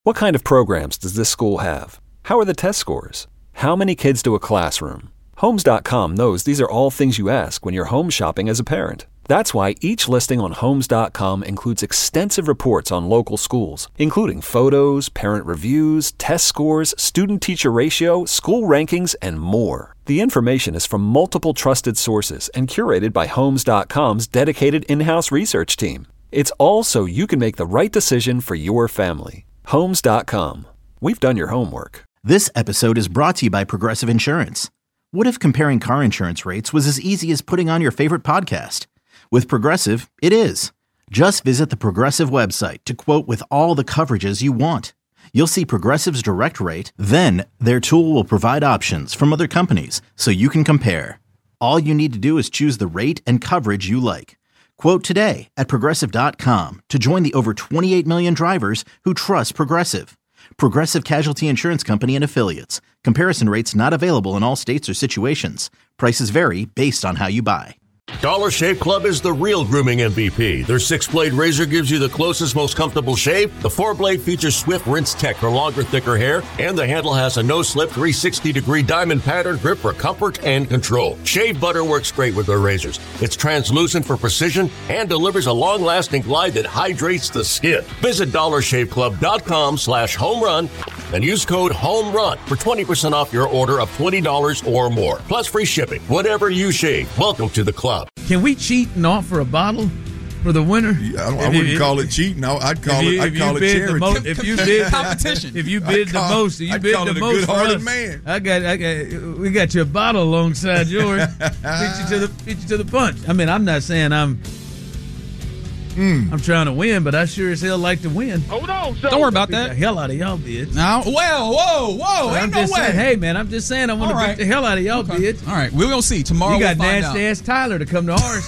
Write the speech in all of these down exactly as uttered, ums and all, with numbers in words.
What kind of programs does this school have? How are the test scores? How many kids do a classroom? Homes dot com knows these are all things you ask when you're home shopping as a parent. That's why each listing on Homes dot com includes extensive reports on local schools, including photos, parent reviews, test scores, student-teacher ratio, school rankings, and more. The information is from multiple trusted sources and curated by Homes dot com's dedicated in-house research team. It's all so you can make the right decision for your family. Homes dot com. We've done your homework. This episode is brought to you by Progressive Insurance. What if comparing car insurance rates was as easy as putting on your favorite podcast? With Progressive, it is. Just visit the Progressive website to quote with all the coverages you want. You'll see Progressive's direct rate, then their tool will provide options from other companies so you can compare. All you need to do is choose the rate and coverage you like. Quote today at Progressive dot com to join the over twenty-eight million drivers who trust Progressive. Progressive Casualty Insurance Company and Affiliates. Comparison rates not available in all states or situations. Prices vary based on how you buy. Dollar Shave Club is the real grooming M V P. Their six-blade razor gives you the closest, most comfortable shave. The four-blade features swift rinse tech for longer, thicker hair. And the handle has a no-slip three hundred sixty degree diamond pattern grip for comfort and control. Shave butter works great with their razors. It's translucent for precision and delivers a long-lasting glide that hydrates the skin. Visit dollar shave club dot com slash home run and use code HOMERUN for twenty percent off your order of twenty dollars or more. Plus free shipping. Whatever you shave, welcome to the club. Can we cheat and offer a bottle for the winner? Yeah, I, I wouldn't if, call if, it cheating. No, I'd call you, it. I'd call it charity. Mo- if you bid competition, if you bid call, the most, you I'd bid call the it a most for good-hearted us. Man. I got, I got, we got your bottle alongside yours. beat you to the, beat you to the punch. I mean, I'm not saying I'm. Mm. I'm trying to win, but I sure as hell like to win. Hold on, son. Don't worry about that. The hell out of y'all, bitch. No, well, whoa, whoa, so ain't I'm no just way. Saying, hey, man, I'm just saying I want to beat the hell out of y'all, okay. bitch. All right, we're gonna see tomorrow. You got we'll find nasty out. ass Tyler to come to ours.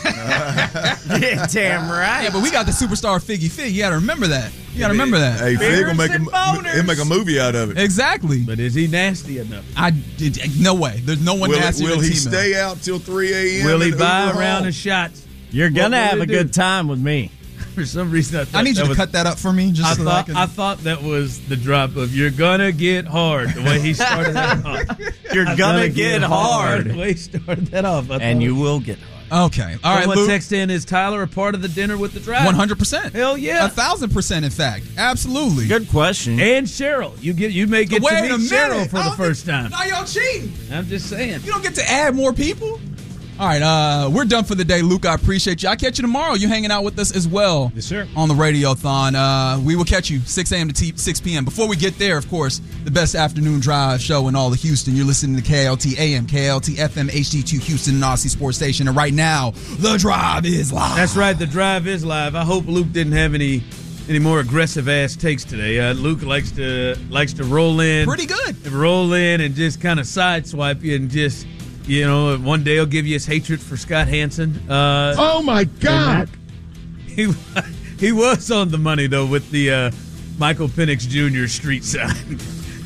Yeah, damn right. Yeah, but we got the superstar Figgy Fig. You got to remember that. You got to remember that. Hey, Fig will make a he'll make a movie out of it. Exactly. But is he nasty enough? I did. No way. There's no one will nasty. It, will than he T-Mo. stay out till three a.m. Will he buy a round of shots? You're gonna what have a do? good time with me. For some reason, I, thought I need you that to was, cut that up for me. Just I, so thought, I, can... I thought that was the drop of "You're gonna get hard." The way he started that off. You're gonna, gonna get, get hard. hard. The way he started that off, I and thought. you will get hard. Okay, all right. Someone Luke. text in: Is Tyler a part of the dinner with the drive? One hundred percent. Hell yeah, a thousand percent. In fact, absolutely. Good question. And Cheryl, you get you may get Wait to meet a minute. Cheryl for the first get, time. Now y'all cheating. I'm just saying. You don't get to add more people. All right, uh, we're done for the day, Luke. I appreciate you. I'll catch you tomorrow. You hanging out with us as well. Yes, sir. On the Radiothon. Uh, we will catch you six a.m. to six p.m. Before we get there, of course, the best afternoon drive show in all of Houston. You're listening to K L T A M, K L T F M, H D two Houston, and Aussie Sports Station. And right now, the drive is live. That's right. The drive is live. I hope Luke didn't have any any more aggressive ass takes today. Uh, Luke likes to likes to roll in. Pretty good. Roll in and just kind of sideswipe you and just... You know, one day he'll give you his hatred for Scott Hansen. Uh, oh, my God. He he was on the money, though, with the uh, Michael Penix Junior street sign.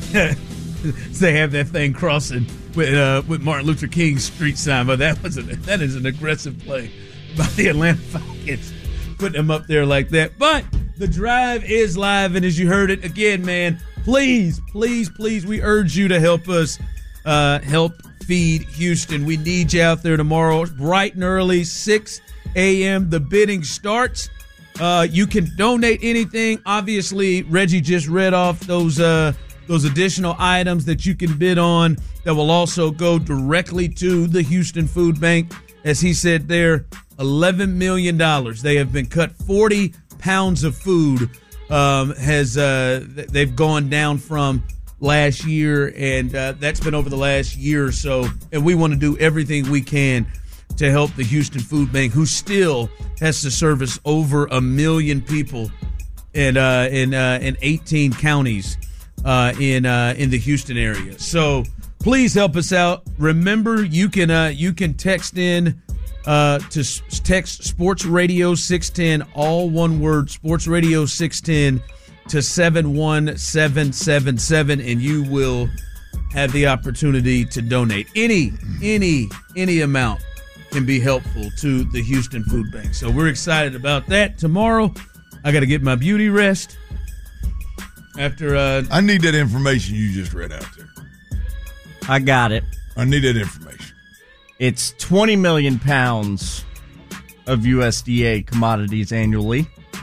They have that thing crossing with uh, with Martin Luther King's street sign, but that was a, that is an aggressive play by the Atlanta Falcons, putting them up there like that. But the drive is live, and as you heard it, again, man, please, please, please, we urge you to help us uh, help feed Houston. We need you out there tomorrow, bright and early, six a.m. The bidding starts. Uh, you can donate anything. Obviously, Reggie just read off those uh, those additional items that you can bid on that will also go directly to the Houston Food Bank. As he said there, eleven million dollars. They have been cut forty pounds of food. Um, has uh, they've gone down from last year, and uh, that's been over the last year or so. And we want to do everything we can to help the Houston Food Bank, who still has to service over a million people in uh, in uh, in eighteen counties uh, in uh, in the Houston area. So please help us out. Remember, you can uh, you can text in uh, to s- text Sports Radio six ten, all one word, Sports Radio six ten. To seven one seven seven seven, and you will have the opportunity to donate. Any, any, any amount can be helpful to the Houston Food Bank. So we're excited about that. Tomorrow, I got to get my beauty rest. After uh, I need that information you just read out there. I got it. I need that information. It's twenty million pounds of U S D A commodities annually.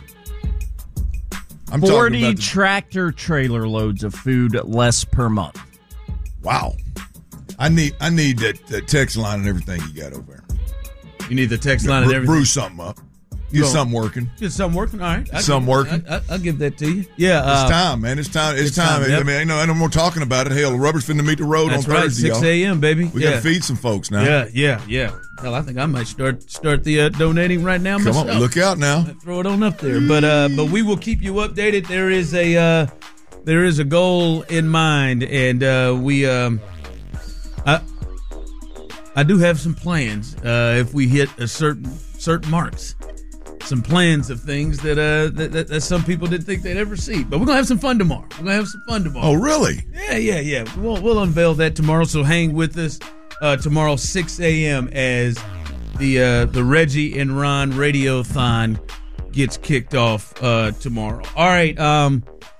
I'm forty talking about the, tractor trailer loads of food less per month. Wow. I need I need that, that text line and everything you got over there. you need the text line Bru- and everything. brew something up. Get Go. something working. Get something working. All right. I'll Something give, working. I, I, I'll give that to you. Yeah. It's Uh, time, man. It's time. It's, it's time. time, yep. I mean, ain't no, ain't no more talking about it. Hell, the rubber's finna meet the road that's on right. Thursday, six y'all. a.m., baby. We yeah. got to feed some folks now. Yeah, yeah, yeah. Hell, I think I might start start the uh, donating right now Come myself. on, look out now. Throw it on up there. But uh, but we will keep you updated. There is a uh, there is a goal in mind, and uh, we um, I I do have some plans. Uh, if we hit a certain certain marks, some plans of things that uh that, that, that some people didn't think they'd ever see. But we're gonna have some fun tomorrow. We're gonna have some fun tomorrow. Oh, really? Yeah, yeah, yeah. We'll we'll unveil that tomorrow. So hang with us uh, tomorrow, six a.m. as the uh, the Reggie and Ron Radiothon gets kicked off uh, tomorrow. All right. Um,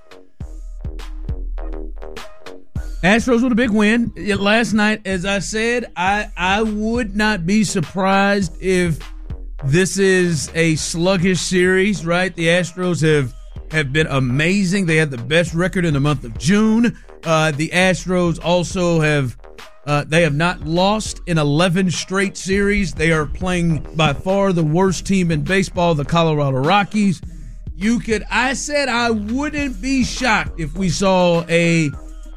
Astros with a big win last night. As I said, I I would not be surprised if this is a sluggish series. Right, the Astros have have been amazing. They had the best record in the month of June. Uh, the Astros also have uh, they have not lost in eleven straight series. They are playing by far the worst team in baseball, the Colorado Rockies. You could, I said, I wouldn't be shocked if we saw a.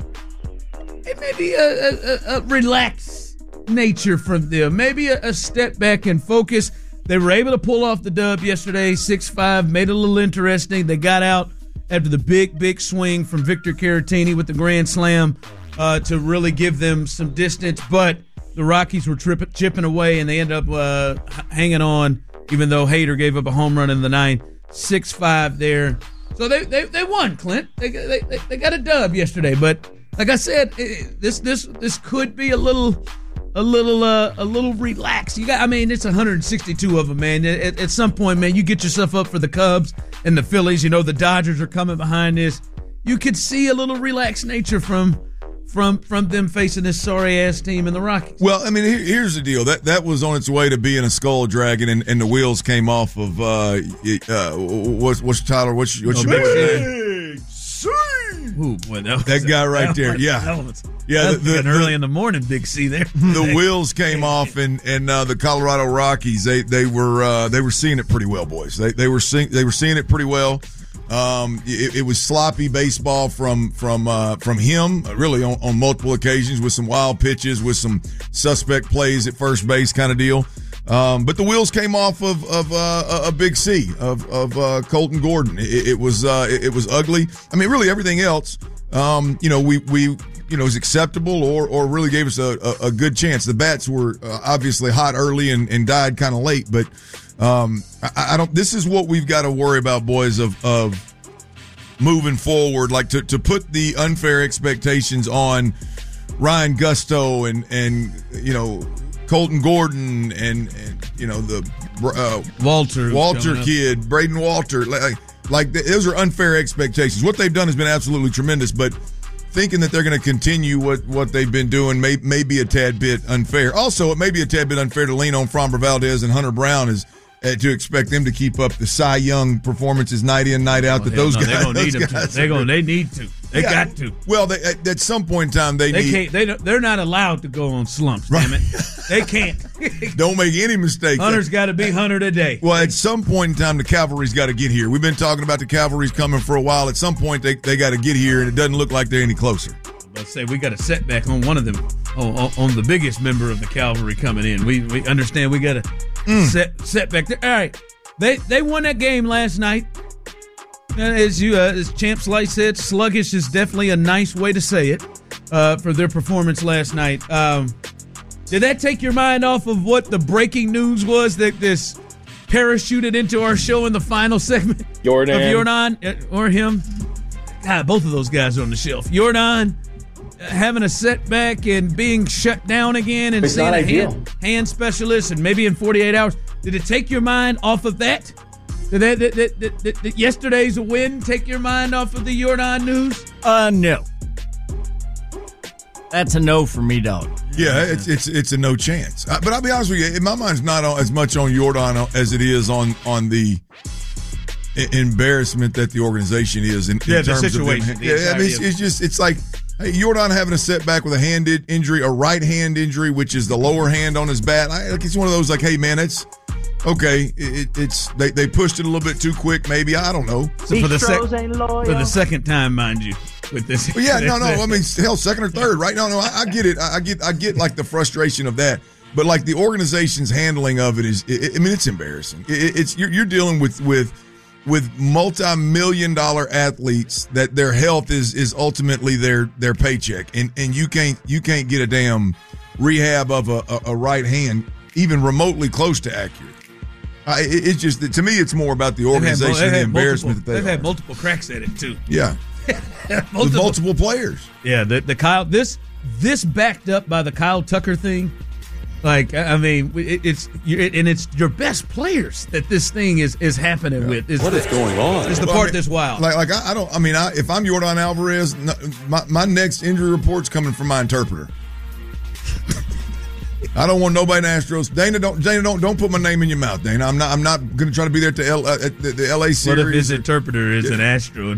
Maybe a, a, a relaxed nature from them. Maybe a, a step back and focus. They were able to pull off the dub yesterday, six five, made it a little interesting. They got out after the big, big swing from Victor Caratini with the grand slam uh, to really give them some distance. But the Rockies were tripping, chipping away, and they ended up uh, hanging on, even though Hader gave up a home run in the ninth. six five there. So they, they, they won, Clint. They, they, they got a dub yesterday, but like I said, this this this could be a little, a little, uh, a little relaxed. You got, I mean, it's one hundred sixty-two of them, man. At, at some point, man, you get yourself up for the Cubs and the Phillies. You know the Dodgers are coming behind this. You could see a little relaxed nature from from from them facing this sorry ass team in the Rockies. Well, I mean, here, here's the deal. That that was on its way to being a skull dragon, and, and the wheels came off of uh, uh what's what's Tyler? What's what's your boy's name? Ooh, boy, that, was, That guy right that there, was- yeah. that was, Yeah, that the- was the- an the- early in the morning, Big C there. The wheels came off, and and uh, the Colorado Rockies they they were uh, they were seeing it pretty well, boys. They they were seeing they were seeing it pretty well. Um, it, it was sloppy baseball from from uh, from him, really on, on multiple occasions with some wild pitches, with some suspect plays at first base, kind of deal. Um, but the wheels came off of of uh, a Big C of of uh, Colton Gordon. It, it was uh, it, it was ugly. I mean, really everything else. Um, you know, we we you know was acceptable or or really gave us a, a, a good chance. The bats were uh, obviously hot early and, and died kind of late, but um, I, I don't. This is what we've got to worry about, boys. Of of moving forward, like to to put the unfair expectations on Ryan Gusto and and you know Colton Gordon and, and you know the uh, Walter Walter kid, Braden Walter. Like, like those are unfair expectations. What they've done has been absolutely tremendous, but thinking that they're going to continue what, what they've been doing may, may be a tad bit unfair. Also, it may be a tad bit unfair to lean on Framber Valdez and Hunter Brown as uh, to expect them to keep up the Cy Young performances night in, night out. Oh, that those no, guys, they're gonna need those them guys to. They're are- gonna, they need to. They Yeah. got to. Well, they, at, at some point in time, they, They need. can't. They don't, they're not allowed to go on slumps. Damn it, they can't. Don't make any mistakes. Hunter's got to be Hunter today. Well, at some point in time, the cavalry's got to get here. We've been talking about the cavalry's coming for a while. At some point, they, they got to get here, and it doesn't look like they're any closer. Let's say we got a setback on one of them, on, on, on the biggest member of the cavalry coming in. We we understand we got a Mm. set setback there. All right, they they won that game last night. And as you uh, as Champ Slice said, sluggish is definitely a nice way to say it uh, for their performance last night. Um, did that take your mind off of what the breaking news was that this parachuted into our show in the final segment Jordan. of Jordan uh, or him? God, both of those guys are on the shelf. Jordan uh, having a setback and being shut down again and It's seeing not a ideal. hand, hand specialist and maybe in forty-eight hours. Did it take your mind off of that? Did, that, did, did, did, did, did yesterday's win take your mind off of the Jordan news? Uh, no. That's a no for me, dog. Yeah, it's it's it's a no chance. But I'll be honest with you, in my mind's not on, as much on Jordan as it is on on the embarrassment that the organization is in, in yeah, terms the situation. of them. Yeah, I mean, it's, it's just it's like hey, Jordan having a setback with a hand injury, a right hand injury, which is the lower hand on his bat. I, like it's one of those like, hey man, it's okay. It, it's they, they pushed it a little bit too quick, maybe. I don't know. So for the sec- for the second time, mind you. With this, well, yeah, no, no. I mean, hell, second or third, right? No, no. I, I get it. I, I get, I get like the frustration of that. But like the organization's handling of it is, it, I mean, it's embarrassing. It, it's you're, you're dealing with with with multi-million dollar athletes that their health is is ultimately their their paycheck, and and you can't you can't get a damn rehab of a, a, a right hand even remotely close to accurate. I, it, it's just to me, it's more about the organization, they've had, and the embarrassment multiple, that they they've are. had multiple cracks at it too. Yeah. multiple, with multiple players. Yeah, the the Kyle this this backed up by the Kyle Tucker thing. Like I mean, it, it's it, and it's your best players that this thing is is happening yeah. with. Is what the, is going on? Is the well, part I mean, that's wild. Like like I, I don't. I mean, I, if I'm Jordan Alvarez, no, my my next injury report's coming from my interpreter. I don't want nobody in Astros. Dana, don't Dana, don't don't put my name in your mouth, Dana. I'm not I'm not going to try to be there at the L, uh, at the, the L A series. What if his interpreter is an Astro?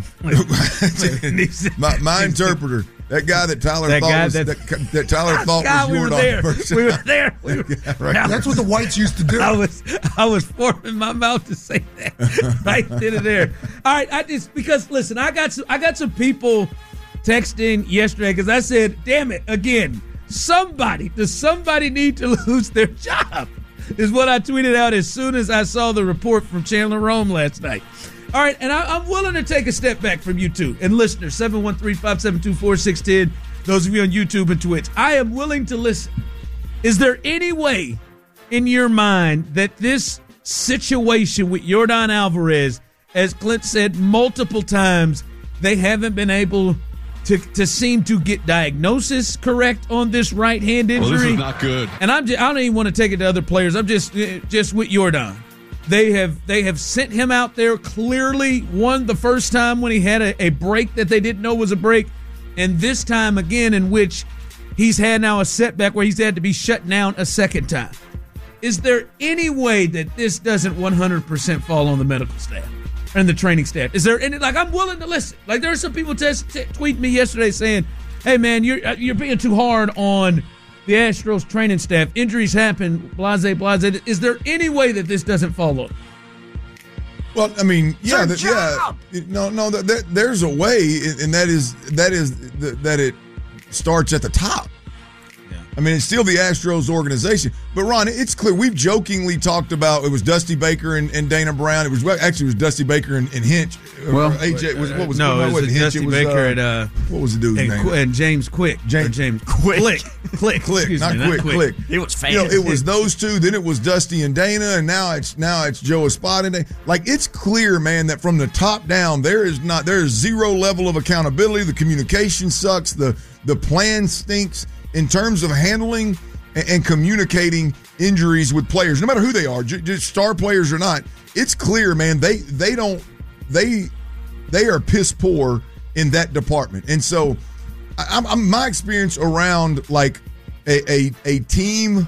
my, my interpreter, that guy that Tyler that thought guy was, that, that Tyler thought God, was we Jordan. were there. We were there. We were, yeah, right. That's what the whites used to do. I was I was forming my mouth to say that right then and there. All right, I just because listen, I got some, I got some people texting yesterday because I said, "Damn it, again." Somebody, does somebody need to lose their job? Is what I tweeted out as soon as I saw the report from Chandler Rome last night. All right, and I, I'm willing to take a step back from you two. And listeners, seven one three, five seven two, four six one zero, those of you on YouTube and Twitch, I am willing to listen. Is there any way in your mind that this situation with Jordan Alvarez, as Clint said multiple times, they haven't been able To, to seem to get diagnosis correct on this right hand injury? Well, this is not good. And I'm just, I don't even want to take it to other players. I'm just just with Jordan. They have they have sent him out there clearly. One the first time when he had a, a break that they didn't know was a break, and this time again in which he's had now a setback where he's had to be shut down a second time. Is there any way that this doesn't one hundred percent fall on the medical staff? And the training staff. Is there any, like, I'm willing to listen. Like, there are some people test, t- tweet me yesterday saying, hey, man, you're you're being too hard on the Astros training staff. Injuries happen, blase, blase. Is there any way that this doesn't fall on? Well, I mean, yeah, the, yeah. No, no, that, that, there's a way, and that is that is the, that it starts at the top. I mean, it's still the Astros organization. But, Ron, it's clear. We've jokingly talked about it was Dusty Baker and, and Dana Brown. It was actually it was Dusty Baker and, and Hinch. Well, A J, was, what was no, no, it was Hinch. Dusty it was, Baker uh, and uh, what was the dude's and, name? And James Quick. James, James Quick. Click. Click. Click. Excuse Not me, Quick. not Quick. Click. It was fast. You know, it was those two. Then it was Dusty and Dana, and now it's now it's Joe Espada. Like, it's clear, man, that from the top down, there is not there is zero level of accountability. The communication sucks. The the plan stinks in terms of handling and, and communicating injuries with players, no matter who they are, j- just star players or not. It's clear, man. They they don't they they are piss poor in that department, and so I, I'm my experience around like a a, a team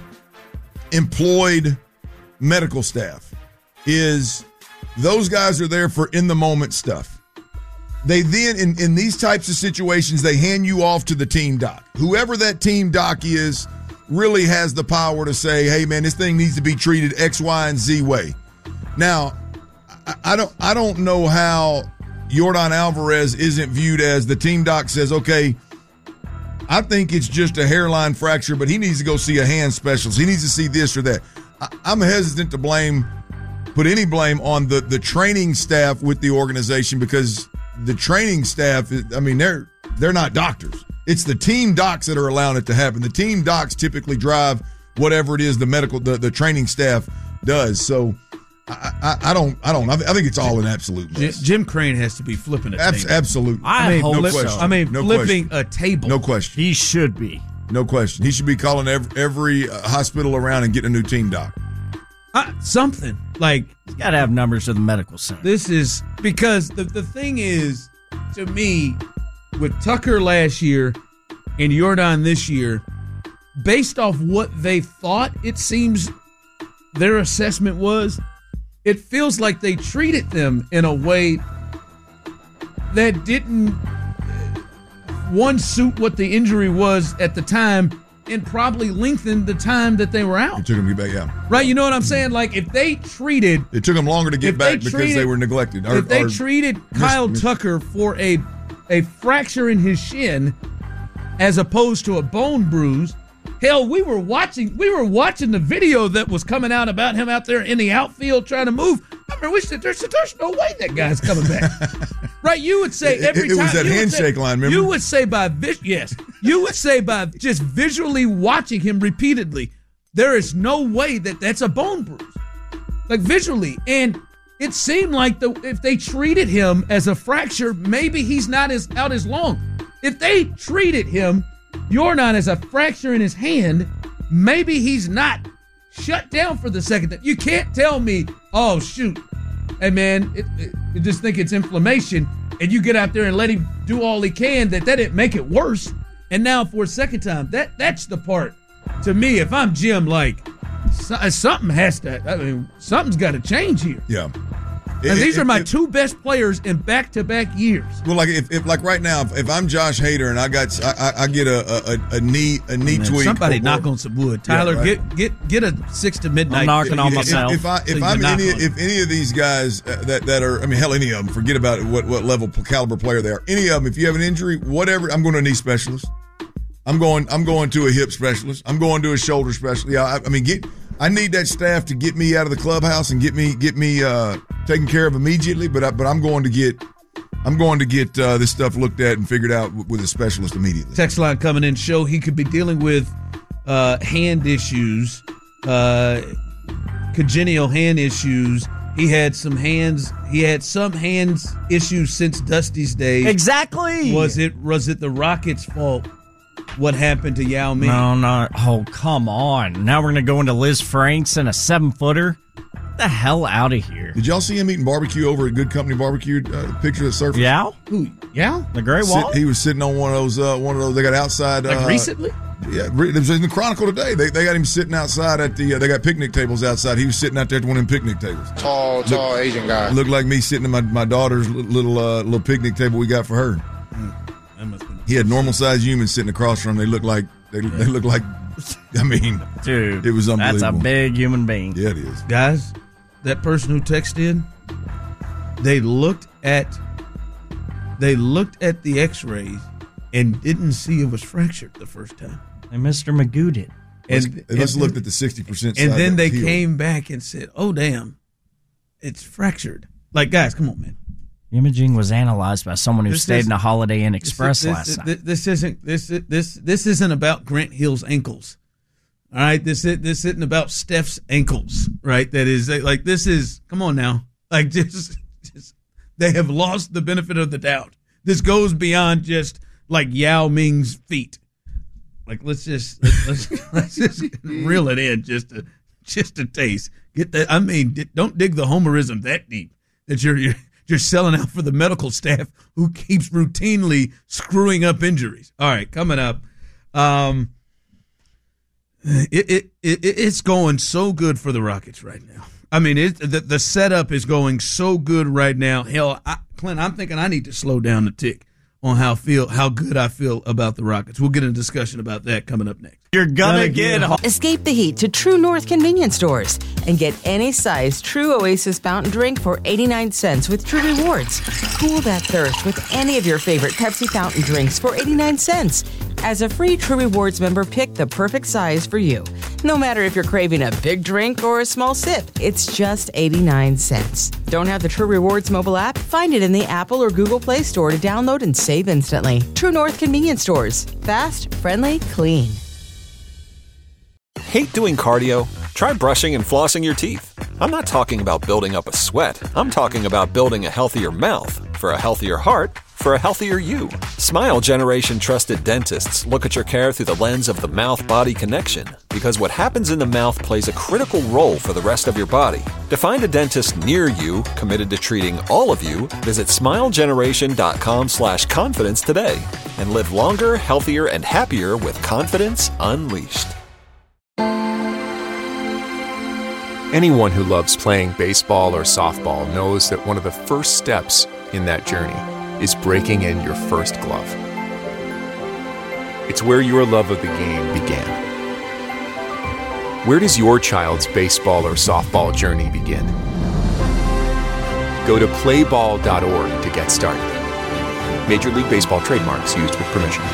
employed medical staff is those guys are there for in the moment stuff. They then, in, in these types of situations, they hand you off to the team doc. Whoever that team doc is really has the power to say, hey, man, this thing needs to be treated X, Y, and Z way. Now, I, I don't I don't know how Jordan Alvarez isn't viewed as the team doc says, okay, I think it's just a hairline fracture, but he needs to go see a hand specialist. He needs to see this or that. I, I'm hesitant to blame, put any blame on the, the training staff with the organization because the training staff, I mean, they're they're not doctors. It's the team docs that are allowing it to happen. The team docs typically drive whatever it is the medical, the, the training staff does. So I, I, I don't, I don't, I think it's all an absolute mess. Jim Crane has to be flipping a Abs- table. Absolutely. I, mean, hope no flip, question. I mean, no flipping question. a table. No question. He should be. No question. He should be calling every, every uh, hospital around and getting a new team doc. Uh, something. Like, he's got to have numbers to the medical center. This is because the, the thing is, to me, with Tucker last year and Jordan this year, based off what they thought, it seems their assessment was, it feels like they treated them in a way that didn't, one, suit what the injury was at the time and probably lengthened the time that they were out. It took them to get back, yeah. Right, you know what I'm saying? Like, if they treated... It took them longer to get back they because treated, they were neglected. Or, if they or treated missed, Kyle missed. Tucker for a a fracture in his shin as opposed to a bone bruise, hell, we were watching we were watching the video that was coming out about him out there in the outfield trying to move. I remember we said, there's, there's no way that guy's coming back. Right, you would say every it, it time. was that handshake say, line, remember? You would say by, vis- yes, you would say by just visually watching him repeatedly, there is no way that that's a bone bruise. Like visually. And it seemed like the if they treated him as a fracture, maybe he's not as out as long. If they treated him, Jordan, as a fracture in his hand, maybe he's not shut down for the second time. You can't tell me, oh, shoot, hey, man, it, it, you just think it's inflammation, and you get out there and let him do all he can, that that didn't make it worse. And now for a second time, that that's the part, to me, if I'm Jim, like, so, something has to, I mean, something's got to change here. Yeah. And It- these it- are my it- two best players in back-to-back years. Well, like if, if like right now, if, if I'm Josh Hader and I got I, I, I get a, a a knee a knee Man, tweak. somebody or- knock on some wood. Tyler, Yeah, right. get get get a six to midnight. I'm knocking on If- myself. If, I So if you I'm knock any on it. if any of these guys uh, that that are I mean hell any of them, forget about what what level caliber player they are. Any of them, if you have an injury, whatever, I'm going to a knee specialist. I'm going I'm going to a hip specialist. I'm going to a shoulder specialist. Yeah, I, I mean get I need that staff to get me out of the clubhouse and get me get me uh, taken care of immediately. But I, but I'm going to get I'm going to get uh, this stuff looked at and figured out with a specialist immediately. Text line coming in show he could be dealing with uh, hand issues, uh, congenital hand issues. He had some hands. He had some hands issues since Dusty's days. Exactly. Was it was it the Rockets' fault? What happened to Yao Ming? No, no. Oh, come on. Now we're going to go into Liz Franks and a seven-footer? Get the hell out of here. Did y'all see him eating barbecue over at Good Company Barbecue? Uh, picture that surfaced. Yao? Who? Yao? The Great Wall? Sit, he was sitting on one of those. Uh, one of those. They got outside. Like uh, recently? Yeah, re- it was in the Chronicle today. They they got him sitting outside at the. Uh, they got picnic tables outside. He was sitting out there at one of them picnic tables. Tall, tall Asian guy. Looked like me sitting at my, my daughter's little uh, little picnic table we got for her. That must be. He had normal sized humans sitting across from him. They looked like they, they looked like. I mean, Dude, it was that's unbelievable. a big human being. Yeah, it is. Guys, that person who texted, they looked at they looked at the X-rays and didn't see it was fractured the first time. And Mister Magoo did. And They must have and- looked at the sixty percent. and then they came back and said, "Oh damn, it's fractured." Like, guys, come on, man. Imaging was analyzed by someone who This stayed is- in a Holiday Inn Express this, last this, night. this, this isn't this this this isn't about Grant Hill's ankles. All right, this is, this isn't about Steph's ankles, right? That is like this is come on now, like just, just they have lost the benefit of the doubt. This goes beyond just like Yao Ming's feet. Like let's just let's, let's, let's just reel it in just to just a taste. Get that? I mean, don't dig the homerism that deep that you're you're. You're selling out for the medical staff who keeps routinely screwing up injuries. All right, coming up. Um, it, it, it it's going so good for the Rockets right now. I mean, it the, the setup is going so good right now. Hell, I, Clint, I'm thinking I need to slow down the tick on how feel how good I feel about the Rockets. We'll get a discussion about that coming up next. You're gonna get home. Escape the heat to True North convenience stores and get any size True Oasis fountain drink for eighty-nine cents with True Rewards. Cool that thirst with any of your favorite Pepsi fountain drinks for eighty-nine cents. As a free True Rewards member, pick the perfect size for you. No matter if you're craving a big drink or a small sip, it's just eighty-nine cents. Don't have the True Rewards mobile app? Find it in the Apple or Google Play Store to download and save instantly. True North convenience stores. Fast, friendly, clean. Hate doing cardio? Try brushing and flossing your teeth. I'm not talking about building up a sweat. I'm talking about building a healthier mouth. For a healthier heart, for a healthier you. Smile Generation trusted dentists look at your care through the lens of the mouth-body connection, because what happens in the mouth plays a critical role for the rest of your body. To find a dentist near you committed to treating all of you, visit smilegeneration.com slash confidence today and live longer, healthier, and happier with confidence unleashed. Anyone who loves playing baseball or softball knows that one of the first steps in that journey is breaking in your first glove. It's where your love of the game began. Where does your child's baseball or softball journey begin? Go to play ball dot org to get started. Major League Baseball trademarks used with permission.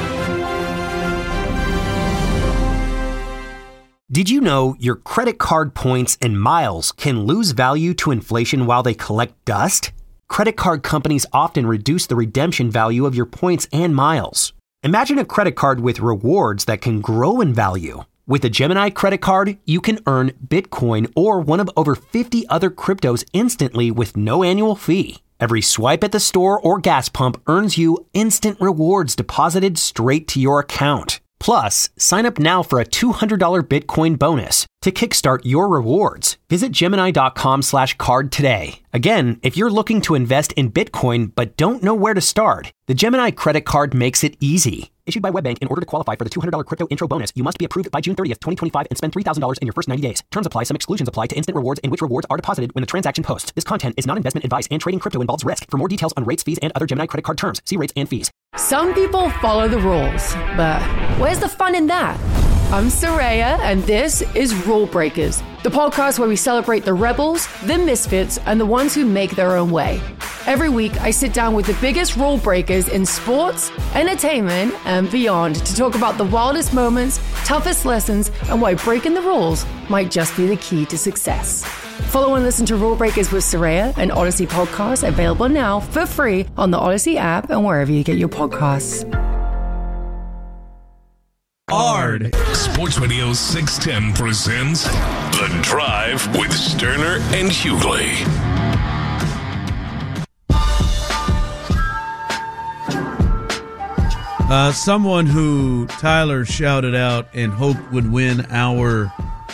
Did you know your credit card points and miles can lose value to inflation while they collect dust? Credit card companies often reduce the redemption value of your points and miles. Imagine a credit card with rewards that can grow in value. With a Gemini credit card, you can earn Bitcoin or one of over fifty other cryptos instantly with no annual fee. Every swipe at the store or gas pump earns you instant rewards deposited straight to your account. Plus, sign up now for a two hundred dollars Bitcoin bonus to kickstart your rewards. Visit Gemini.com slash card today. Again, if you're looking to invest in Bitcoin but don't know where to start, the Gemini credit card makes it easy. Issued by WebBank, in order to qualify for the two hundred dollars crypto intro bonus, you must be approved by June thirtieth, twenty twenty-five and spend three thousand dollars in your first ninety days. Terms apply. Some exclusions apply to instant rewards in which rewards are deposited when the transaction posts. This content is not investment advice, and trading crypto involves risk. For more details on rates, fees, and other Gemini credit card terms, see rates and fees. Some people follow the rules, but where's the fun in that? I'm Saraya, and this is Rule Breakers, the podcast where we celebrate the rebels, the misfits, and the ones who make their own way. Every week, I sit down with the biggest rule breakers in sports, entertainment, and beyond to talk about the wildest moments, toughest lessons, and why breaking the rules might just be the key to success. Follow and listen to Rule Breakers with Saraya, an Odyssey podcast available now for free on the Odyssey app and wherever you get your podcasts. Hard. Sports Radio six ten presents The Drive with Sterner and Hughley. Uh, someone who Tyler shouted out and hoped would win our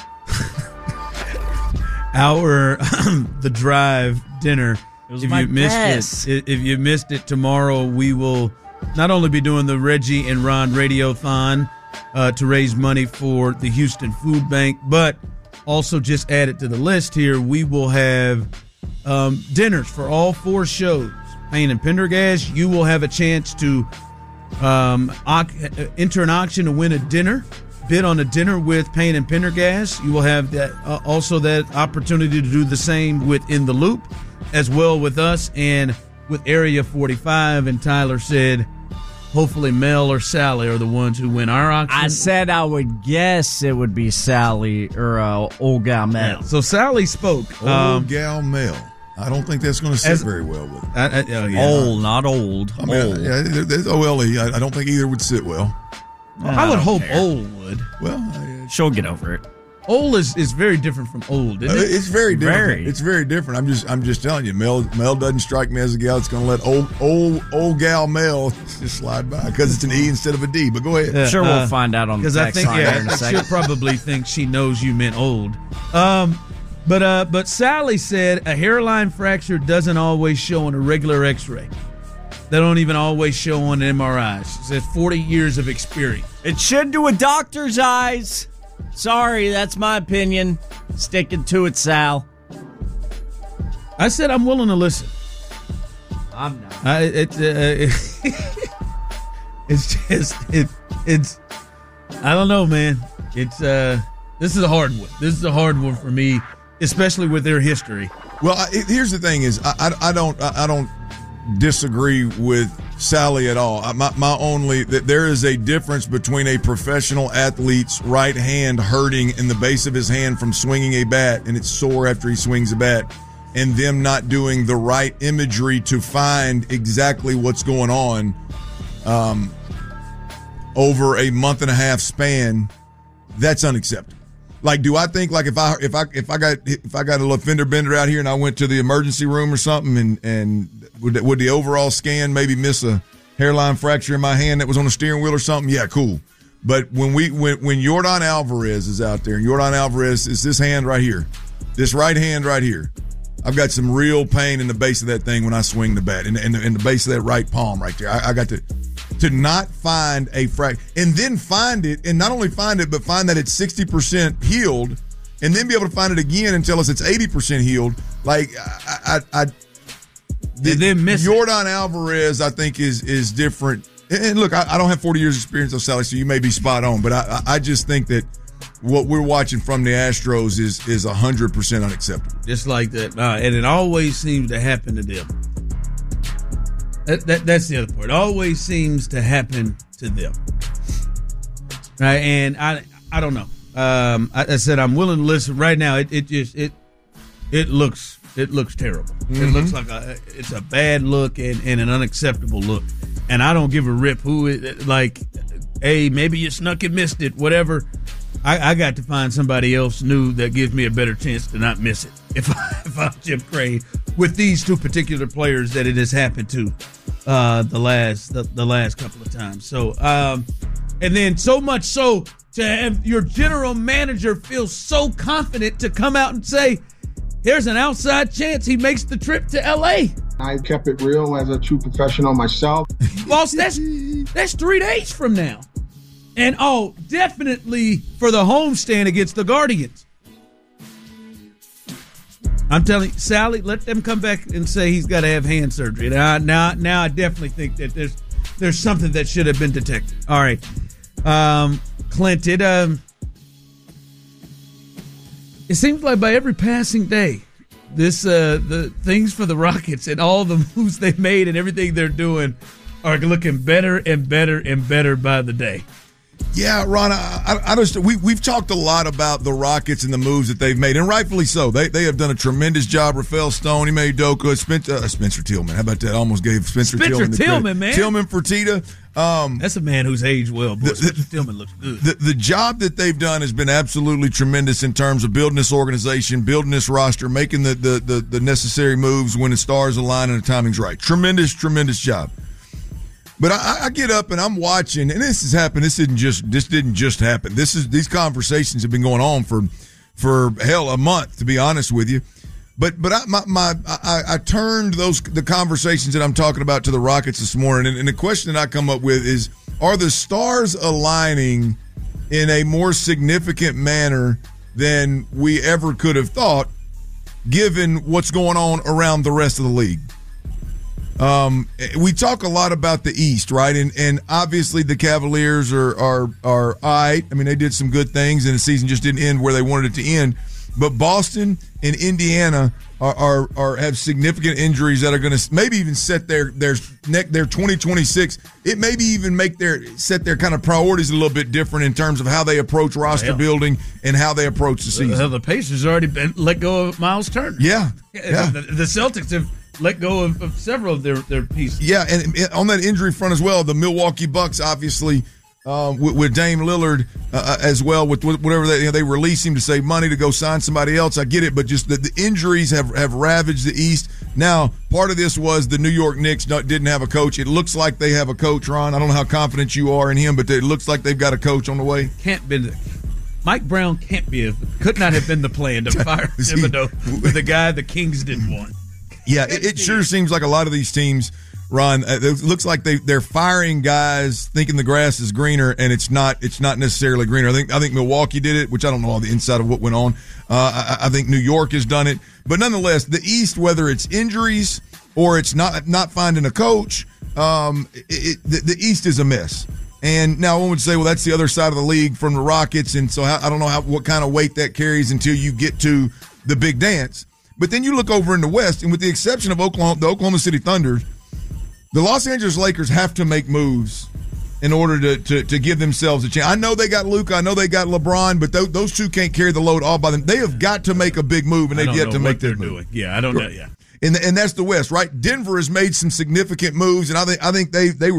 our The Drive dinner. It was if my you missed best. it, if you missed it tomorrow, we will not only be doing the Reggie and Ron Radiothon uh, to raise money for the Houston Food Bank, but also just add it to the list here. We will have um, dinners for all four shows. Payne and Pendergast, you will have a chance to um, au- enter an auction to win a dinner. Bid on a dinner with Payne and Pendergast. You will have that uh, also that opportunity to do the same with In the Loop, as well with us and with Area forty-five. And Tyler said, hopefully Mel or Sally are the ones who win our auction. I said I would guess it would be Sally or uh, old gal Mel. Yeah. So Sally spoke. Old um, gal Mel. I don't think that's going to sit as, very well with it. I, I, oh, yeah. Old, not old. I mean, old. yeah, there's O L E. I, I don't think either would sit well. I would hope care. old would. Well, I, She'll get over it. Old is, is very different from old, isn't it? It's very different. Very. It's very different. I'm just I'm just telling you, Mel Mel doesn't strike me as a gal that's going to let old old old gal Mel just slide by because it's an E instead of a D. But go ahead. Yeah, Sure, we'll uh, find out on the Because I text think line yeah, here in a I think she'll second. probably think she knows you meant old. Um, but uh, but Sally said a hairline fracture doesn't always show on a regular X-ray. They don't even always show on an M R I. She said forty years of experience. It should to a doctor's eyes. Sorry, that's my opinion. Sticking to it, Sal. I said I'm willing to listen. I'm not. I, it, uh, it's just it, it's I don't know, man. It's uh this is a hard one. This is a hard one for me, especially with their history. Well, I, here's the thing: is I, I, I don't I, I don't disagree with Sally at all. I, my my only that there is a difference between a professional athlete's right hand hurting in the base of his hand from swinging a bat and it's sore after he swings a bat, and them not doing the right imagery to find exactly what's going on um, over a month and a half span. That's unacceptable. Like, do I think like if I if I if I got if I got a little fender bender out here and I went to the emergency room or something and and would would the overall scan maybe miss a hairline fracture in my hand that was on the steering wheel or something? Yeah, cool. But when we when when Yordan Alvarez is out there, Yordan Alvarez is this hand right here, this right hand right here. I've got some real pain in the base of that thing when I swing the bat, in the, in the, in the base of that right palm right there. I, I got to to not find a fracture, and then find it, and not only find it, but find that it's sixty percent healed, and then be able to find it again and tell us it's eighty percent healed. Like, I, I, I the, and then miss Yordan Alvarez, I think, is is different. And look, I, I don't have forty years experience of Sally, so you may be spot on, but I, I just think that what we're watching from the Astros is is one hundred percent unacceptable. Just like that. Uh, and it always seems to happen to them. That, that, that's the other part. It always seems to happen to them. Right? And I I don't know. Um, I, I said I'm willing to listen. Right now, it, it just it it looks it looks terrible. Mm-hmm. It looks like a, it's a bad look and, and an unacceptable look. And I don't give a rip who it, like, hey, maybe you snuck and missed it, whatever. I, I got to find somebody else new that gives me a better chance to not miss it. If, I, if I'm Jim Crane, with these two particular players that it has happened to uh, the last the, the last couple of times. So, um, and then so much so to have your general manager feel so confident to come out and say, there's an outside chance he makes the trip to L A. I kept it real as a true professional myself. Boss, that's that's three days from now. And, oh, definitely for the homestand against the Guardians. I'm telling you, Sally, let them come back and say he's got to have hand surgery. Now, now, now I definitely think that there's there's something that should have been detected. All right. Um, Clint, it, um, it seems like by every passing day, this uh, the things for the Rockets and all the moves they've made and everything they're doing are looking better and better and better by the day. Yeah, Ron, I, I just we we've talked a lot about the Rockets and the moves that they've made, and rightfully so. They they have done a tremendous job. Rafael Stone, Ime Udoka, Spencer, uh, Spencer Tillman. How about that? I almost gave Spencer, Spencer Tillman the Tillman, credit. man. Tillman Fertitta. Um, That's a man who's aged well. Boy. The, Spencer Tillman looks good. The, the job that they've done has been absolutely tremendous in terms of building this organization, building this roster, making the the the, the necessary moves when the stars align and the timing's right. Tremendous, tremendous job. But I, I get up and I'm watching, and this has happened. This didn't just this didn't just happen. This is these conversations have been going on for for hell a month, to be honest with you. But but I my, my I, I turned those the conversations that I'm talking about to the Rockets this morning, and, and the question that I come up with is: are the stars aligning in a more significant manner than we ever could have thought, given what's going on around the rest of the league? Um, we talk a lot about the East, right? And and obviously the Cavaliers are are are all right. I mean, they did some good things, and the season just didn't end where they wanted it to end. But Boston and Indiana are are, are have significant injuries that are going to maybe even set their their neck their twenty twenty-six. It maybe even make their set their kind of priorities a little bit different in terms of how they approach roster well, building and how they approach the season. Uh, the Pacers already been let go of Miles Turner. Yeah, yeah. The, the Celtics have let go of, of several of their, their pieces. Yeah, and, and on that injury front as well, the Milwaukee Bucks obviously uh, with, with Dame Lillard uh, as well, with, with whatever they you know, they release him to save money to go sign somebody else. I get it, but just the, the injuries have, have ravaged the East. Now, part of this was the New York Knicks didn't have a coach. It looks like they have a coach, Ron. I don't know how confident you are in him, but it looks like they've got a coach on the way. Can't be the, Mike Brown can't be a, could not have been the plan to fire Thibodeau with the guy the Kings didn't want. Yeah, it, it sure seems like a lot of these teams, Ron, it looks like they they're firing guys thinking the grass is greener, and it's not. It's not necessarily greener. I think I think Milwaukee did it, which I don't know all the inside of what went on. Uh, I, I think New York has done it, but nonetheless, the East, whether it's injuries or it's not not finding a coach, um, it, it, the, the East is a mess. And now one would say, well, that's the other side of the league from the Rockets, and so I don't know how what kind of weight that carries until you get to the big dance. But then you look over in the West, and with the exception of Oklahoma, the Oklahoma City Thunder, the Los Angeles Lakers have to make moves in order to to, to give themselves a chance. I know they got Luka, I know they got LeBron, but th- those two can't carry the load all by them. They have got to make a big move, and they've yet to make that move. Doing. Yeah, I don't know. Yeah, and and that's the West, right? Denver has made some significant moves, and I think I think they they were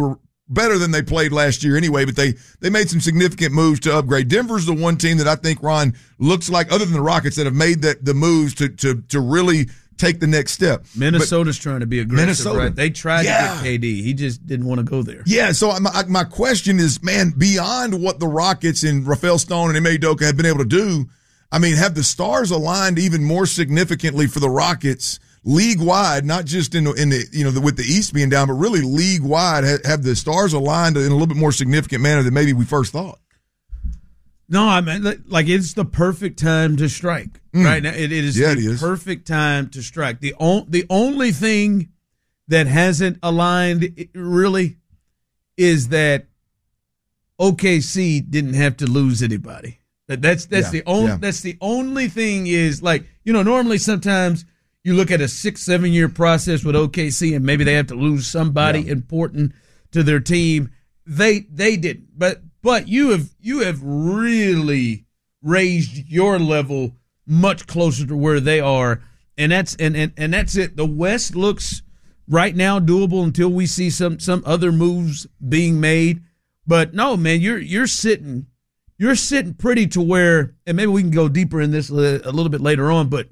better than they played last year anyway, but they, they made some significant moves to upgrade. Denver's the one team that I think, Ron, looks like, other than the Rockets, that have made that the moves to to to really take the next step. Minnesota's but, trying to be aggressive, Minnesota. Right? They tried yeah. to get K D. He just didn't want to go there. Yeah, so my, my question is, man, beyond what the Rockets and Rafael Stone and Ime Udoka have been able to do, I mean, have the stars aligned even more significantly for the Rockets league-wide, not just in, in the, you know, the, with the East being down, but really league-wide, have, have the stars aligned in a little bit more significant manner than maybe we first thought? No, I mean, like, it's the perfect time to strike, mm. right? Now, it, it is yeah, the it is. perfect time to strike. The, on, the only thing that hasn't aligned really is that O K C didn't have to lose anybody. That That's that's yeah, the only yeah. that's the only thing is, like, you know, normally sometimes you look at a six, seven year process with O K C and maybe they have to lose somebody yeah. important to their team. They they didn't. But but you have you have really raised your level much closer to where they are. And that's and, and, and that's it. The West looks right now doable until we see some some other moves being made. But no, man, you're you're sitting you're sitting pretty to where, and maybe we can go deeper in this a little bit later on, but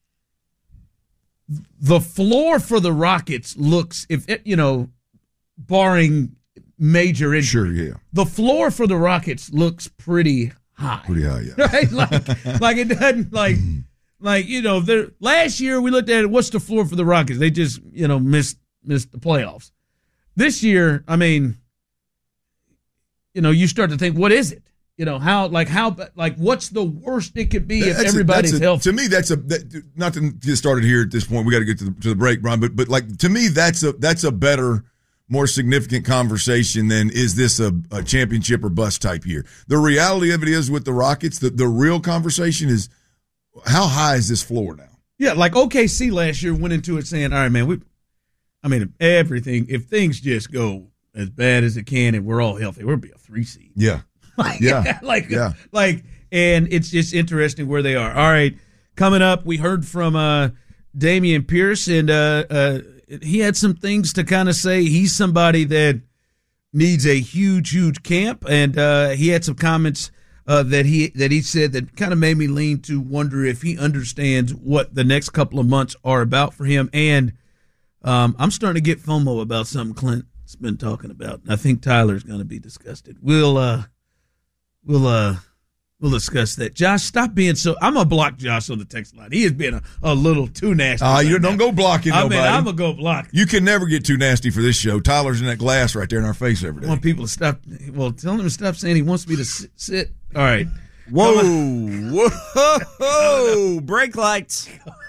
the floor for the Rockets looks, if it, you know, barring major injury, sure, yeah, the floor for the Rockets looks pretty high. Pretty high, yeah. Right? Like, like it doesn't like, like you know, there. Last year we looked at it. What's the floor for the Rockets? They just, you know, missed missed the playoffs. This year, I mean, you know, you start to think, what is it? You know, how, like, how, like, what's the worst it could be that's if everybody's a, a, healthy? To me, that's a, that, not to get started here at this point, we got to get to the, to the break, Brian, but, but like, to me, that's a, that's a better, more significant conversation than is this a, a championship or bust type year. The reality of it is with the Rockets, the, the real conversation is how high is this floor now? Yeah, like O K C last year went into it saying, all right, man, we, I mean, everything, if things just go as bad as it can and we're all healthy, we'll be a three seed. Yeah. Like, yeah. like, yeah. like, and it's just interesting where they are. All right. Coming up, we heard from uh, Dameon Pierce, and uh, uh, he had some things to kind of say. He's somebody that needs a huge, huge camp, and uh, he had some comments uh, that he that he said that kind of made me lean to wonder if he understands what the next couple of months are about for him. And um, I'm starting to get FOMO about something Clint's been talking about. I think Tyler's going to be disgusted. We'll uh, we'll uh, we'll discuss that. Josh, stop being so. I'm gonna block Josh on the text line. He has been a, a little too nasty. Uh, you don't go blocking I nobody. mean, I'm gonna go block. You can never get too nasty for this show. Tyler's in that glass right there in our face every day. I want people to stop. Well, tell him to stop saying he wants me to sit. sit. All right. Whoa, whoa, brake lights.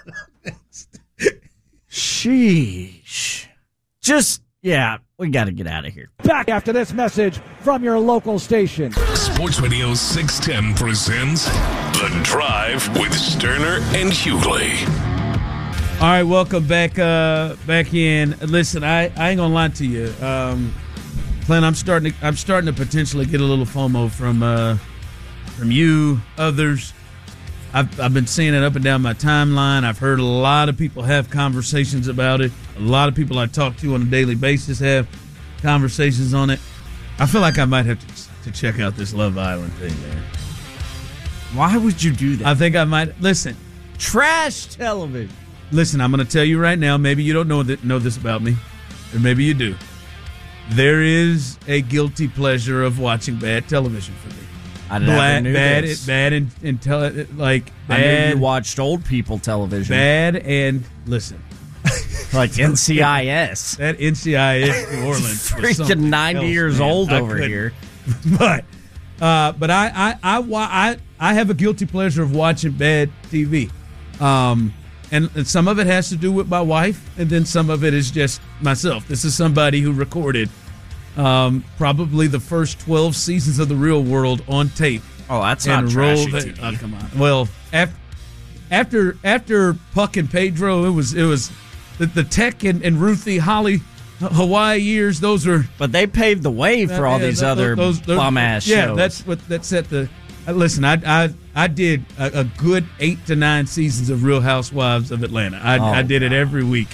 Sheesh. Just, yeah, we got to get out of here. Back after this message from your local station. Sports Radio six ten presents The Drive with Sterner and Hughley. All right, welcome back uh, back in. Listen, I, I ain't gonna lie to you. Um, Clint, I'm starting to I'm starting to potentially get a little FOMO from uh, from you, others. I've I've been seeing it up and down my timeline. I've heard a lot of people have conversations about it. A lot of people I talk to on a daily basis have conversations on it. I feel like I might have to, to check out this Love Island thing, man. Why would you do that? I think I might. Listen. Trash television. Listen, I'm going to tell you right now, maybe you don't know, that, know this about me, or maybe you do. There is a guilty pleasure of watching bad television for me. I never bad, knew bad, this. Bad and, and tele, like bad. I knew you watched old people television. Bad and listen, like N C I S. That N C I S New Orleans, freaking ninety else, years man. old I over couldn't. here. But, uh, but I, I, I, I, I have a guilty pleasure of watching bad T V, um, and, and some of it has to do with my wife, and then some of it is just myself. This is somebody who recorded. Um, probably the first twelve seasons of The Real World on tape. Oh, that's not trashy the, T V. Oh, come on. Well, after after after Puck and Pedro, it was it was the, the Tech and, and Ruthie Holly Hawaii years. Those are, but they paved the way for all yeah, those, those other those, those, bum ass yeah, shows. Yeah, that's what that set the. Uh, listen, I I I did a, a good eight to nine seasons of Real Housewives of Atlanta. I, oh, I did God. it every week.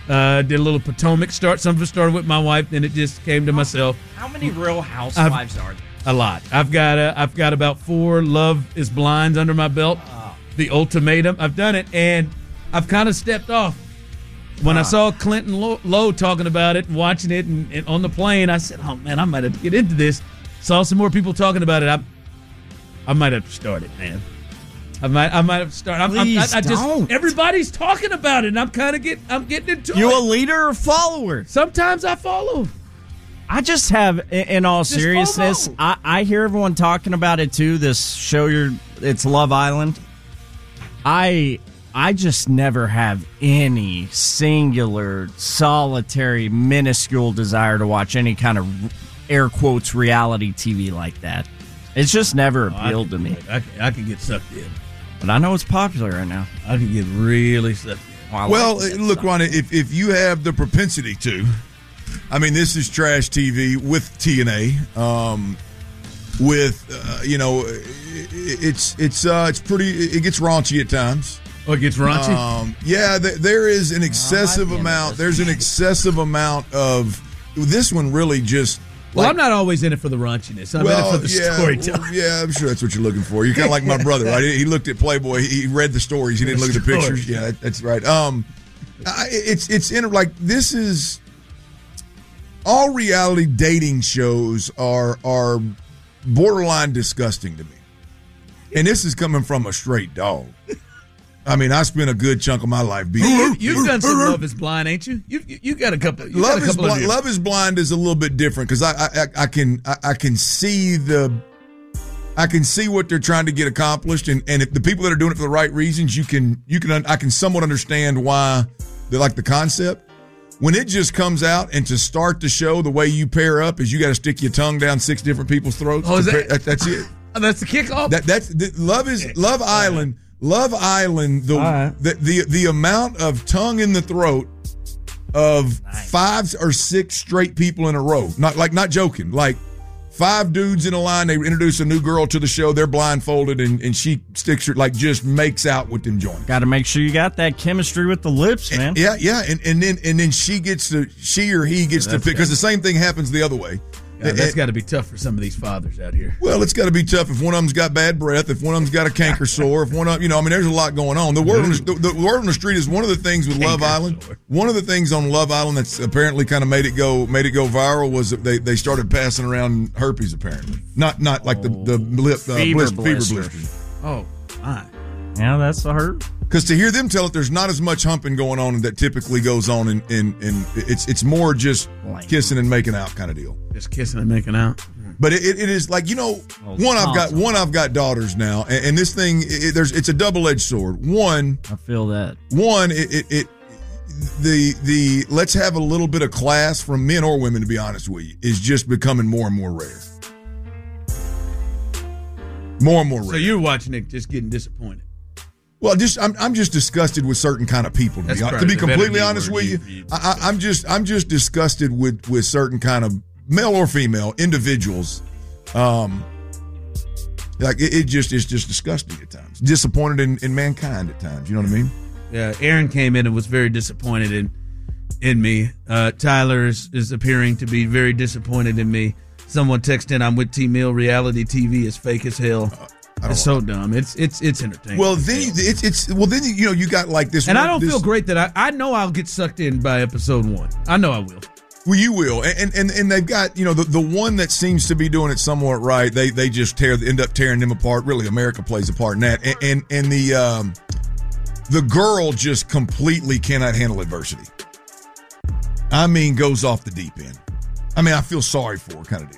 Uh, did a little Potomac start. Some of it started with my wife, then it just came to myself. How many Real Housewives I've, are there? A lot. I've got uh, I've got about four Love is Blind under my belt. Oh. The Ultimatum. I've done it, and I've kind of stepped off. When oh. I saw Clinton Lowe, Lowe talking about it and watching it and, and on the plane, I said, oh, man, I might have to get into this. Saw some more people talking about it. I, I might have to start it, man. I might, I might have started. Please I, I, I just, don't. Everybody's talking about it, and I'm kind of getting, I'm getting into you it. You a leader or follower? Sometimes I follow. I just have, in all just seriousness, I, I hear everyone talking about it too. This show, your it's Love Island. I, I just never have any singular, solitary, minuscule desire to watch any kind of air quotes reality T V like that. It's just never appealed oh, to me. I can, I can get sucked in. But I know it's popular right now. I can get really sucked in. Well, well like look, Ronnie, if, if you have the propensity to, I mean, this is trash T V with T N A. Um, with, uh, you know, it's it's uh, it's pretty, it gets raunchy at times. Oh, it gets raunchy? Um, yeah, th- there is an excessive oh, amount. There's an excessive amount of, this one really just, Well, like, I'm not always in it for the raunchiness. I'm well, in it for the yeah, storytelling. Well, yeah, I'm sure that's what you're looking for. You're kind of like my brother, right? He looked at Playboy. He read the stories. He didn't look at the pictures. Yeah, that, that's right. Um, I, it's it's in like this is all reality dating shows are are borderline disgusting to me, and this is coming from a straight dog. I mean, I spent a good chunk of my life being. You, you've done some Love is Blind, ain't you? You you, you got a couple. You Love got a is couple blind. of Love is Blind is a little bit different because I, I I can I, I can see the I can see what they're trying to get accomplished, and, and if the people that are doing it for the right reasons, you can you can I can somewhat understand why they like the concept. When it just comes out and to start the show, the way you pair up is you got to stick your tongue down six different people's throats. Oh, is that, pair, that, that's it. Oh, that's the kickoff. That that's the, Love is Love Island. Love Island, the, right. the the the amount of tongue in the throat of nice. five or six straight people in a row. Not like not joking. Like five dudes in a line. They introduce a new girl to the show. They're blindfolded, and, and she sticks her like just makes out with them joints. Got to make sure you got that chemistry with the lips, man. And, yeah, yeah, and and then and then she gets to she or he gets yeah, to pick because the same thing happens the other way. Yeah, that's got to be tough for some of these fathers out here. Well, it's got to be tough if one of them's got bad breath, if one of them's got a canker sore, if one of you know, I mean, there's a lot going on. The word on the, the, the word on the street is one of the things with canker Love Island. Sore. One of the things on Love Island that's apparently kind of made it go made it go viral was that they, they started passing around herpes. Apparently, not not like the the lip uh, fever, blister, fever blisters. Oh, my. Yeah, that's the hurt. Because to hear them tell it, there's not as much humping going on that typically goes on, in, in, in it's it's more just Lame. kissing and making out kind of deal. Just kissing and making out. But it, it is like, you know, well, one I've got one I've got daughters now, and, and this thing it, there's it's a double edged sword. One, I feel that. One, it, it it the the let's have a little bit of class from men or women, to be honest with you, is just becoming more and more rare. More and more rare. So you're watching it, just getting disappointed. Well, just I'm I'm just disgusted with certain kind of people. To That's be, to be completely honest with you, you, you I, I'm just I'm just disgusted with, with certain kind of male or female individuals. Um, like it, it just it's just disgusting at times. Disappointed in, in mankind at times. You know what I mean? Yeah. Aaron came in and was very disappointed in in me. Uh, Tyler is, is appearing to be very disappointed in me. Someone texted in, "I'm with T-Mill. Reality T V is fake as hell." Uh, It's so dumb. It's it's it's entertaining. Well, then you, it's it's well then you know you got like this, and one, I don't this, feel great that I I know I'll get sucked in by episode one. I know I will. Well, you will, and and and they've got you know the, the one that seems to be doing it somewhat right. They they just tear end up tearing them apart. Really, America plays a part in that, and and, and the um, the girl just completely cannot handle adversity. I mean, goes off the deep end. I mean, I feel sorry for her, kind of deal.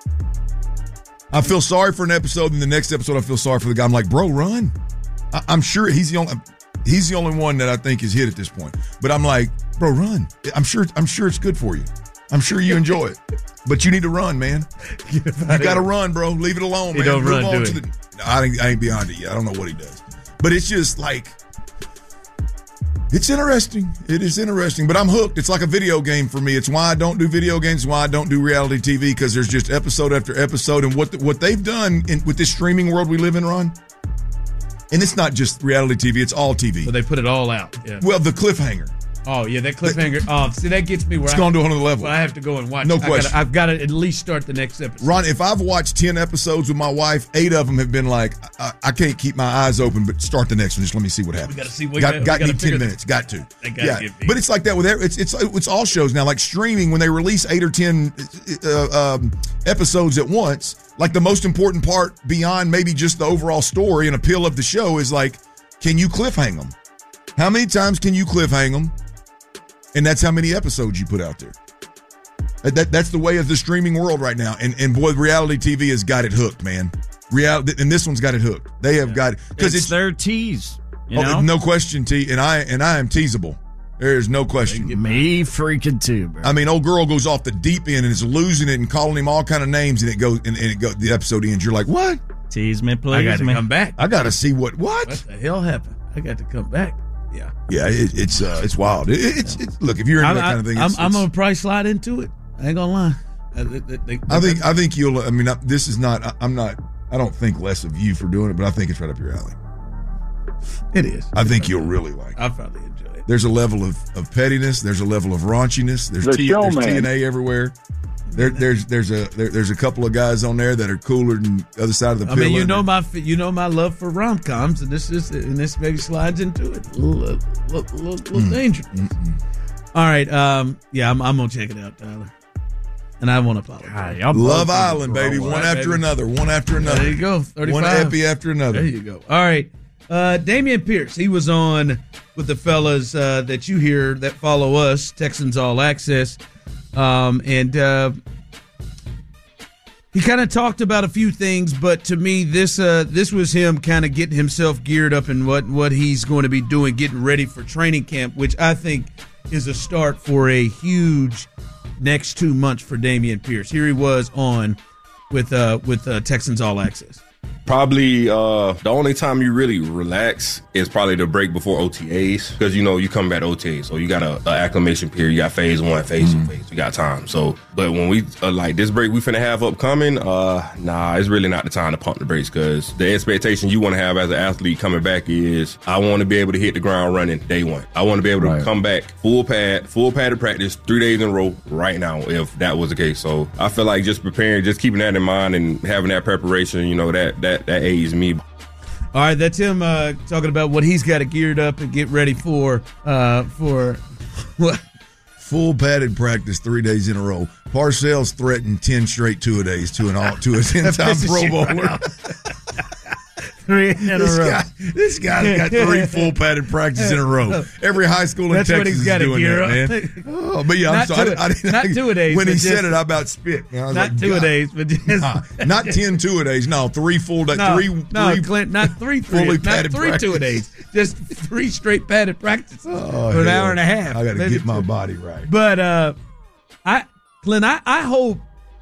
I feel sorry for an episode, and the next episode I feel sorry for the guy. I'm like, bro, run. I, I'm sure he's the only he's the only one that I think is hit at this point. But I'm like, bro, run. I'm sure I'm sure it's good for you. I'm sure you enjoy it. But you need to run, man. You got to run, bro. Leave it alone, man. He don't Move run, on do to it. the, no, I ain't, I ain't beyond it yet. I don't know what he does. But it's just like, it's interesting. It is interesting, but I'm hooked. It's like a video game for me. It's why I don't do video games, why I don't do reality T V, because there's just episode after episode. And what the, what they've done in, with this streaming world we live in, Ron, and it's not just reality T V, it's all T V. So they put it all out. Yeah. Well, the cliffhanger. Oh, yeah, that cliffhanger. Oh, see, that gets me where It's I, gone to another level. Well, I have to go and watch No it. I question. gotta, I've got to at least start the next episode. Ron, if I've watched ten episodes with my wife, eight of them have been like, I, I can't keep my eyes open, but start the next one. Just let me see what happens. We got to see what got, we got gotta need figure ten this- minutes. Got to. They gotta Yeah, give me- but it's like that with every, it's it's it's all shows now. Like streaming, when they release eight or ten uh, um, episodes at once, like the most important part beyond maybe just the overall story and appeal of the show is like, can you cliffhang them? How many times can you cliffhang them? And that's how many episodes you put out there. That, that that's the way of the streaming world right now. And and boy, reality T V has got it hooked, man. Reality, and this one's got it hooked. They have got it because It's, it's, their tease. You oh, know? no question. T and I and I am teasable. There is no question. Me freaking too, bro. I mean, old girl goes off the deep end and is losing it and calling him all kind of names, and it goes and, and it go the episode ends. You're like, what? Tease me, please. I got to me. come back. I got to see what what. What the hell happened? I got to come back. Yeah. Yeah, it, it's uh, it's wild. It, it's, it's look if you're into I'm, that kind of thing. I'm, It's, I'm it's, gonna probably slide into it. I ain't gonna lie. I, they, they, I think I think you'll. I mean, I, this is not. I, I'm not. I don't think less of you for doing it, but I think it's right up your alley. it is. I think you'll really like it. I'll probably enjoy it. There's a level of, of pettiness. There's a level of raunchiness. There's The T, there's showman. T N A everywhere. There, there's there's a there, there's a couple of guys on there that are cooler than the other side of the I pillow. mean, you know my you know my love for rom coms, and this is and this maybe slides into it. A little, little, little, little Mm. dangerous. All right, um, yeah, I'm, I'm gonna check it out, Tyler, and I want to apologize. Love Island, baby, one after another, one after another. There you go, thirty-five. One epi after another. There you go. All right, uh, Damian Pierce. He was on with the fellas uh, that you hear that follow us, Texans All Access, um, and. Uh, He kind of talked about a few things, but to me, this uh, this was him kind of getting himself geared up in what, what he's going to be doing, getting ready for training camp, which I think is a start for a huge next two months for Damian Pierce. Here he was on with uh, with uh, Texans All Access. Probably uh, the only time you really relax is probably the break before O T As, because you know you come back to O T As, so you got a, a acclimation period. You got phase one, phase two, phase. You got time. So, but when we uh, like this break we finna have upcoming, uh, nah, it's really not the time to pump the brakes, because the expectation you want to have as an athlete coming back is I want to be able to hit the ground running day one. I want to be able to Right. come back full pad, full padded practice, three days in a row right now if that was the case. So I feel like just preparing, just keeping that in mind and having that preparation, you know, that that that aids me. All right, that's him uh, talking about what he's got to geared up and get ready for uh, for what. Full padded practice three days in a row. Parcells threatened ten straight two a days to an all to a ten time Pro Bowler. Three in a this row. Guy, this guy's got three full padded practices in a row. Every high school in That's what Texas he's is gotta doing gear that, up. man. Oh, but yeah, I'm Not sorry. two- I, I didn't, not two a days, When he but said just- it, I about spit. Man. I was Not like, two a God. days, but just Nah, not ten two a days. No, three full days. no, three, no, three Clint, not three, three, fully not padded three two a practice. days, just three straight padded practices Oh, for an hell. hour and a half. I got to Maybe get my two. body right. But uh, I, Clint, I, I hope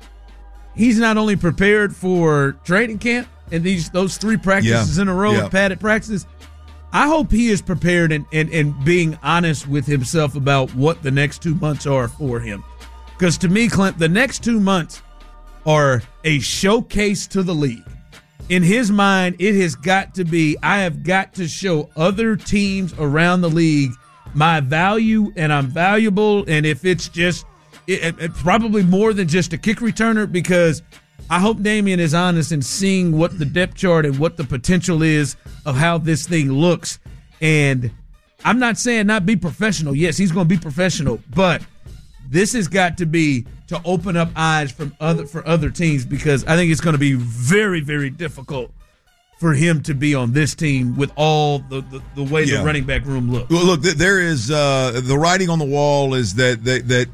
he's not only prepared for training camp and these those three practices Yeah. in a row Yeah. of padded practices. I hope he is prepared and, and, and being honest with himself about what the next two months are for him. Because to me, Clint, the next two months are a showcase to the league. In his mind, it has got to be, I have got to show other teams around the league my value, and I'm valuable. And if it's just, it, it, probably more than just a kick returner, because I hope Damian is honest in seeing what the depth chart and what the potential is of how this thing looks. And I'm not saying not be professional. Yes, he's going to be professional, but this has got to be to open up eyes from other for other teams, because I think it's going to be very, very difficult for him to be on this team with all the, the, the way Yeah. the running back room looks. Well, look, th- there is uh, the writing on the wall is that that, that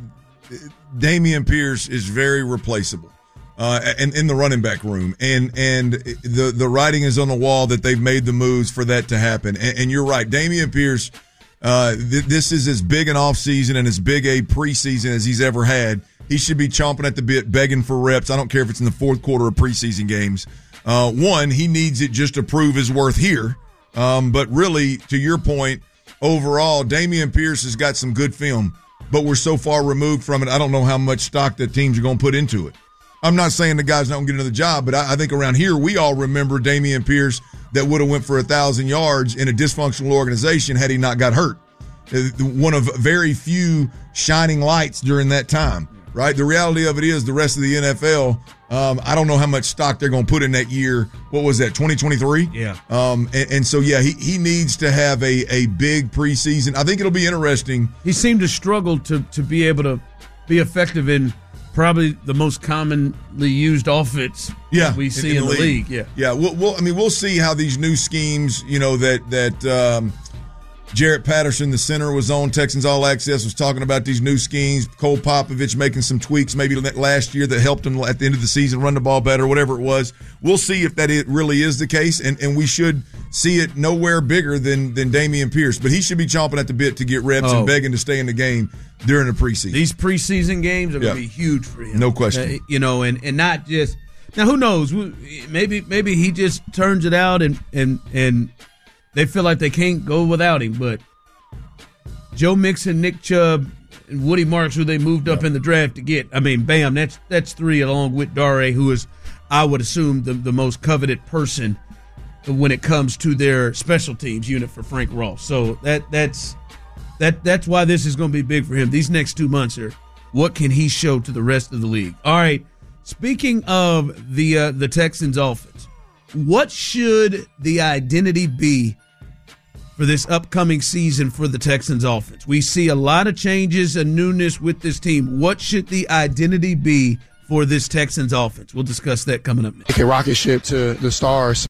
Damian Pierce is very replaceable. Uh, and in the running back room, and and the the writing is on the wall that they've made the moves for that to happen. And, and you're right, Damian Pierce. Uh, th- this is as big an offseason and as big a preseason as he's ever had. He should be chomping at the bit, begging for reps. I don't care if it's in the fourth quarter of preseason games. Uh, one, he needs it just to prove his worth here. Um, but really, to your point, overall, Damian Pierce has got some good film, but we're so far removed from it. I don't know how much stock that teams are going to put into it. I'm not saying the guy's not going to get another job, but I, I think around here we all remember Damian Pierce that would have went for a thousand yards in a dysfunctional organization had he not got hurt. one of very few shining lights during that time, right? The reality of it is the rest of the N F L, um, I don't know how much stock they're going to put in that year. What was that, twenty twenty-three? Yeah. Um, and, and so, yeah, he, he needs to have a, a big preseason. I think it'll be interesting. He seemed to struggle to, to be able to be effective in probably the most commonly used offense yeah, we see in, in the, the league. league. Yeah. Yeah. We'll, we'll, I mean, we'll see how these new schemes, you know, that, that, um, Jarrett Patterson, the center, was on Texans All Access, was talking about these new schemes. Cole Popovich making some tweaks maybe last year that helped him at the end of the season run the ball better, whatever it was. We'll see if that it really is the case, and, and we should see it nowhere bigger than than Dameon Pierce. But he should be chomping at the bit to get reps oh. and begging to stay in the game during the preseason. These preseason games are going to yeah. be huge for him. No question. Uh, you know, and, and not just – now, who knows? Maybe maybe he just turns it out and and and – they feel like they can't go without him, but Joe Mixon, Nick Chubb, and Woody Marks, who they moved up yeah. in the draft to get, I mean, bam, that's that's three along with Dare, who is, I would assume, the, the most coveted person when it comes to their special teams unit for Frank Ross. So that that's that that's why this is going to be big for him. These next two months are, what can he show to the rest of the league? All right, speaking of the uh, the Texans offense, what should the identity be for this upcoming season for the Texans offense? We see a lot of changes and newness with this team. What should the identity be for this Texans offense? We'll discuss that coming up next. Take a rocket ship to the stars.